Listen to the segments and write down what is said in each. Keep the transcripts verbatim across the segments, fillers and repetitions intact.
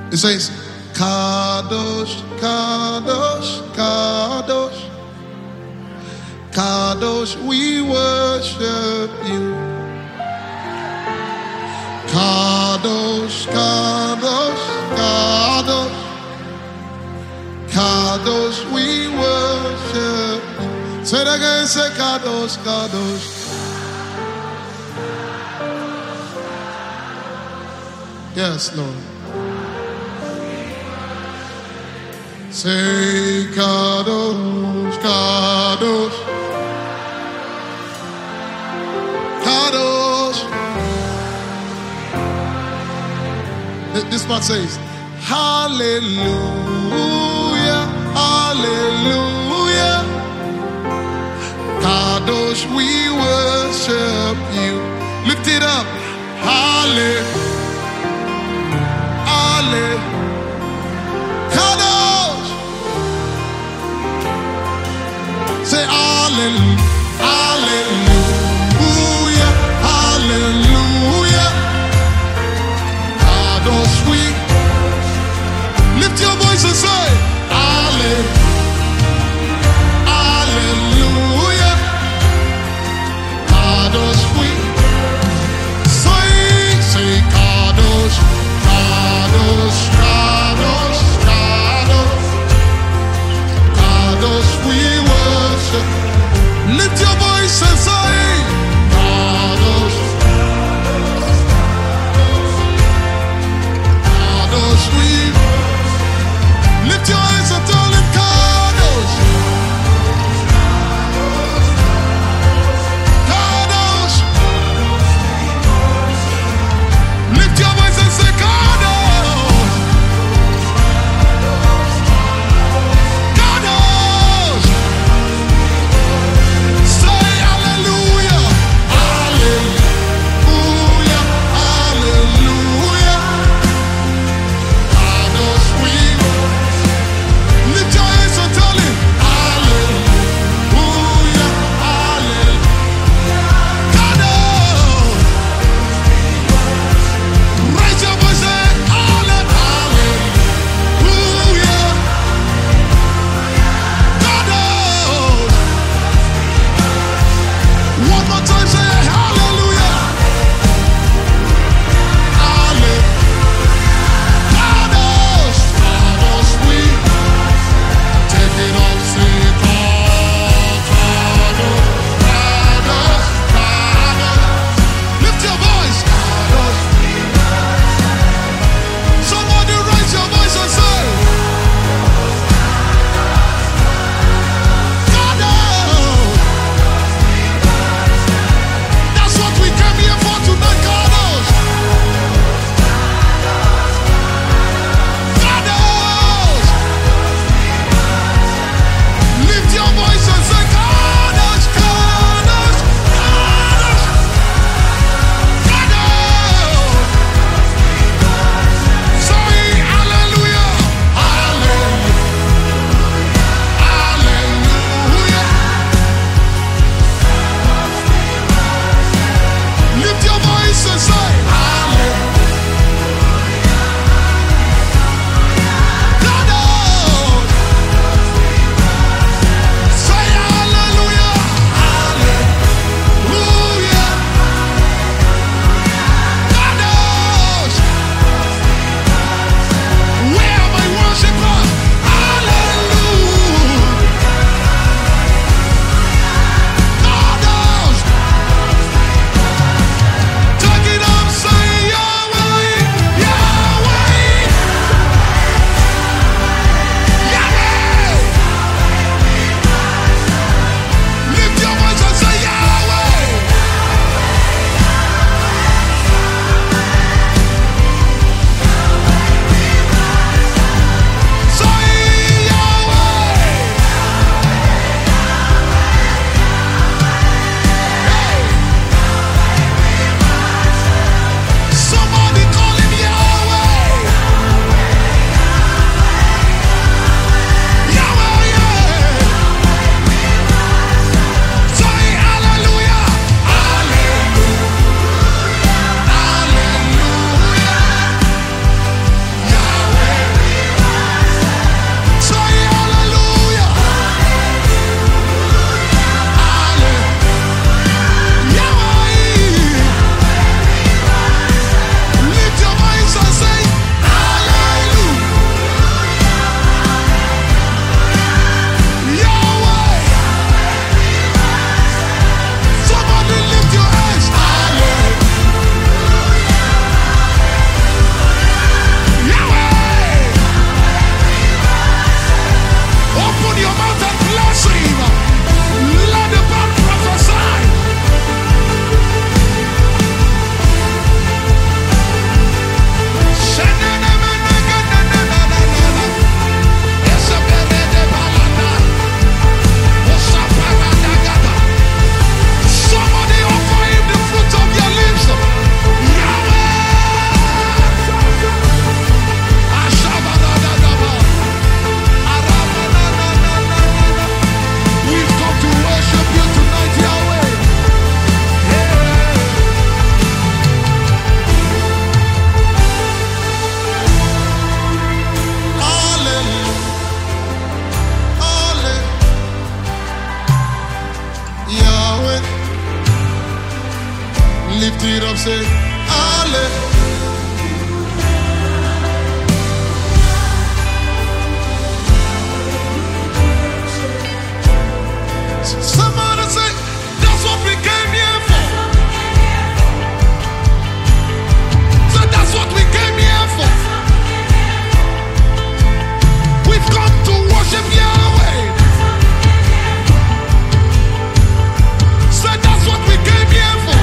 It says, Kadosh, Kadosh, Kadosh, Kadosh, we worship you. Kadosh, Kadosh, Kadosh, Kadosh, we worship you. Say it again, say Kadosh, Kadosh. Yes, Lord. Say Kadosh, Kadosh, Kadosh. This part says, Hallelujah, Hallelujah. Kadosh, we worship you. Lift it up. Hallelujah, Hallelujah. Say hallelujah, hallelujah, hallelujah. Kadosh, we lift your voice and say hallelujah, hallelujah. Kadosh, we say, say Kadosh, Kadosh, Kadosh, Kadosh, Kadosh, we worship. Lift your voice and say, Kadosh, say, Hallelujah. Somebody say, that's what we came here for. So that's what we came here for. We've come to worship Yahweh. So that's what we came here for.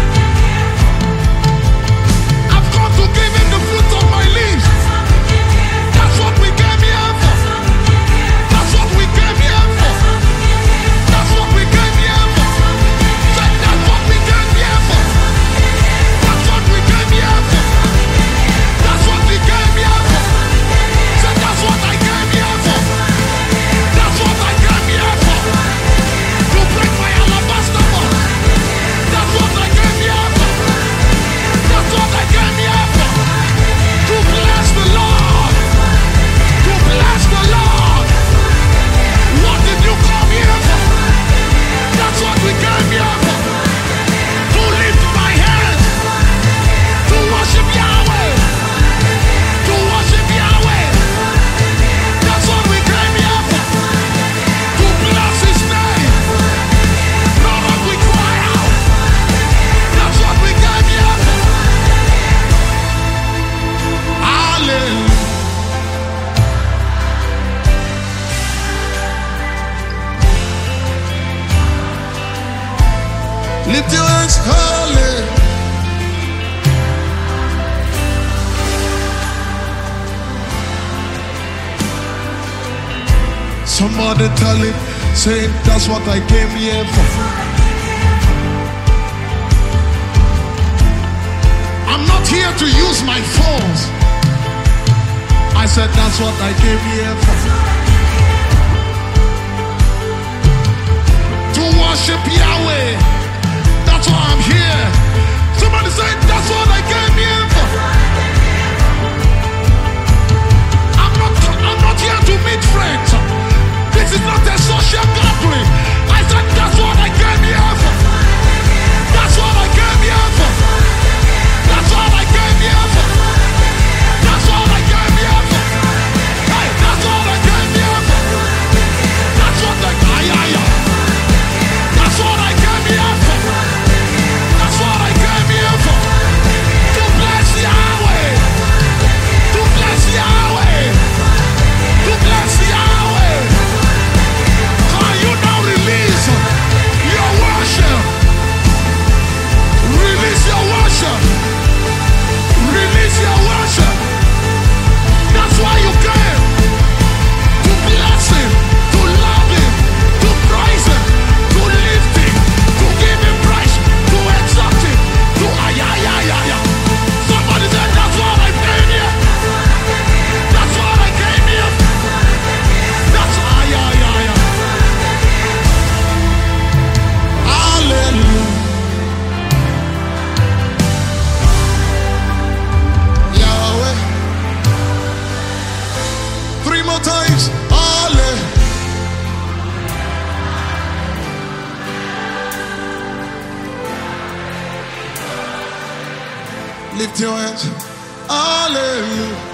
I've come to give him the fruit of my lips. That's what we came here for. That's what we came here for. That's what we came here for. Say, that's what we came here for. That's what we came here for. That's what we came here for. Say, that's what I came here for. That's what I came here for. To break my alabaster box. That's what I came here for. That's what I came here for. To bless the Lord. To bless the Lord. What did you come here for? That's what we came here for. To lift my hands. To worship Yahweh. To worship Yahweh. That's what we came here for. To bless his name. Lord, what we cry out. That's what we came here for. Hallelujah. Lift your hands, hallelujah. Somebody tell him, say, that's what I came here for. I'm not here to use my phones. I said, that's what I came here for. To worship Yahweh. That's why I'm here. Somebody say, that's what I came here for. I'm not, I'm not here to meet friends. This is not a social gathering. I said, that's what I came here for. That's what I came here for. That's what I came here for. That's what I came here for. Hey, that's what I came here for. That's what I came here for. That's what I came here for. That's what I came here for. To bless Yahweh. To bless Yahweh. To bless Yahweh. Can you now release your worship? Release your worship. Release your worship. That's why you came. To bless him. To love him. To praise him. To lift him. To give him praise. To exalt him. To ayayayaya. Somebody said, that's what I came here. That's what I came here. That's ayayaya. Hallelujah. Yahweh. Three more times. Hallelujah. Lift your hands. Hallelujah.